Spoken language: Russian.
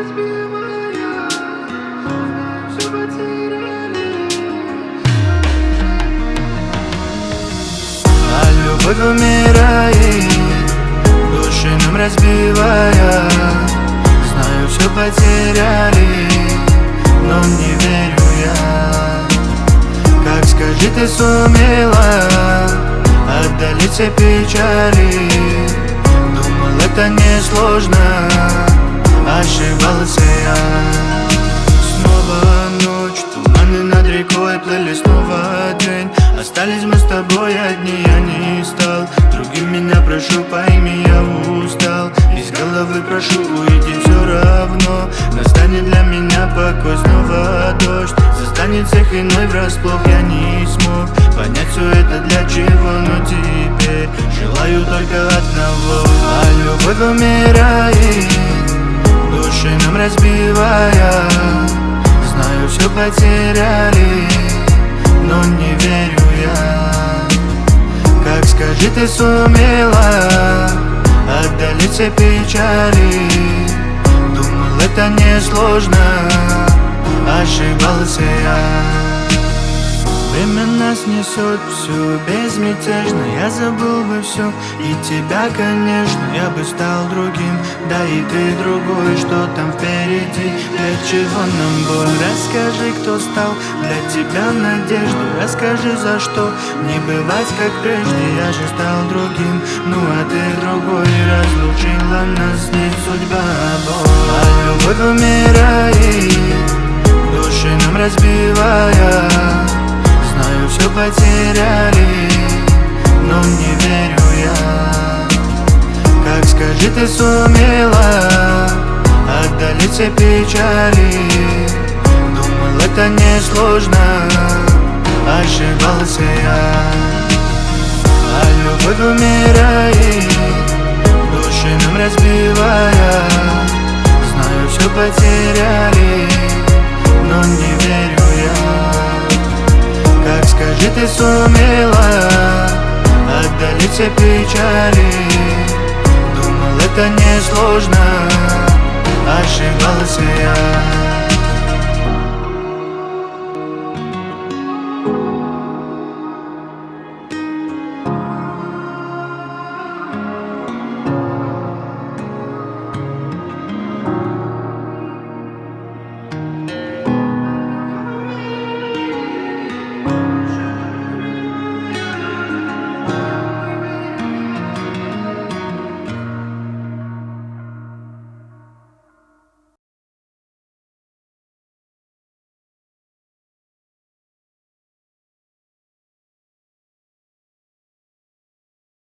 разбивая, все потеряли. А любовь умирает, души нам разбивая. Знаю, все потеряли, но не верю я. Как, скажи, ты сумела отдалить все печали? Думал, это несложно, ошибался я. Снова ночь, туманы над рекой плыли, снова день. Остались мы с тобой одни, я не стал другим, меня прошу, пойми, я устал. Из головы прошу, уйди, все равно настанет для меня покой. Снова дождь застанет всех иной врасплох. Я не смог понять все это для чего, но теперь желаю только одного. А любовь умирает, души нам разбивая. Знаю, все потеряли, но не верю я. Как, скажи, ты сумела отдалить все печали? Думал, это несложно, ошибался я. Время нас несет все безмятежно. Я забыл бы все и тебя, конечно. Я бы стал другим, да и ты другой. Что там впереди, для чего нам боль? Расскажи, кто стал для тебя надеждой. Расскажи, за что не бывать как прежде. Я же стал другим, ну а ты другой. Разлучила нас не судьба, боль. А любовь умирает, души нам разбивая. Знаю, все потеряли, но не верю я. Как, скажи, ты сумела отдалить все печали? Думал, это несложно, ошибался я. А любовь умирает, души нам разбивая. Знаю, все потеряли, но не верю я. Как, скажи, ты сумела отдалить все печали? Думал, это несложно, ошибался я.